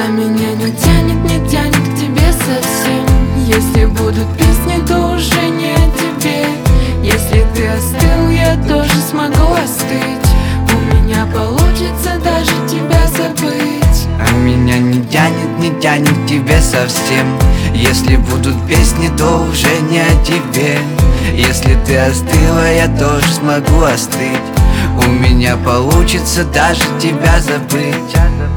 А меня не тянет к тебе совсем. Если будут песни, то уже не о тебе. Если ты остыл, я тоже смогу остыть. У меня получится даже тебя забыть. А меня не тянет к тебе совсем. Если будут песни, то уже не о тебе. Если ты остыла, я тоже смогу остыть. У меня получится даже тебя забыть.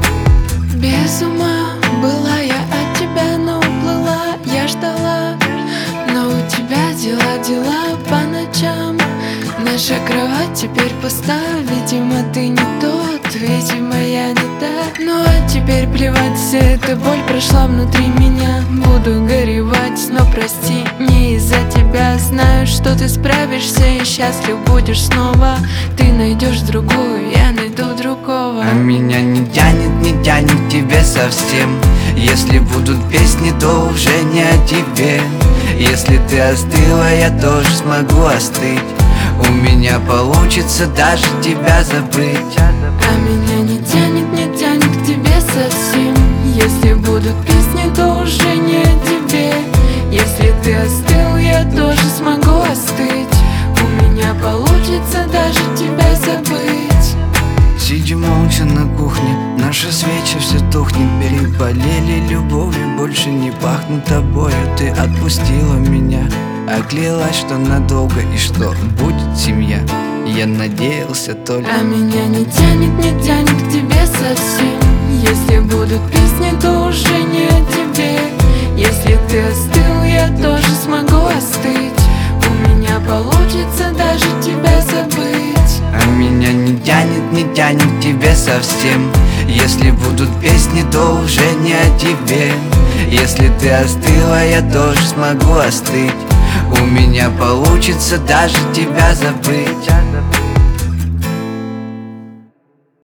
Без ума была я от тебя, но уплыла, я ждала. Но у тебя дела по ночам. Наша кровать теперь пуста. Видимо, ты не тот, видимо, я не та. Ну а теперь плевать, вся эта боль прошла внутри меня. Буду горевать, но прости, не из-за тебя. Знаю, что ты справишься и счастлив будешь снова. Ты найдешь другую, я найду другого. А меня не тянет к тебе совсем. Если будут песни, то уже не о тебе. Если ты остыла, я тоже смогу остыть. У меня получится даже тебя забыть. А меня не тянет к тебе совсем. Если будут песни, то уже не о тебе. Если ты остыл, я тоже смогу остыть. У меня получится даже тебя забыть. Сидим молча на кухне, наши свечи все тухнет. Переболели любовью, больше не пахнут тобою. Ты отпустила меня, оклялась, что надолго и что будет семья. Я надеялся только. А меня не тянет к тебе совсем. Если будут песни, то уже не о тебе. Если ты остыл, я тоже смогу остыть. У меня получится даже тебя забыть. А меня не тянет к тебе совсем. Если будут песни, то уже не о тебе. Если ты остыла, я тоже смогу остыть. У меня получится даже тебя забыть.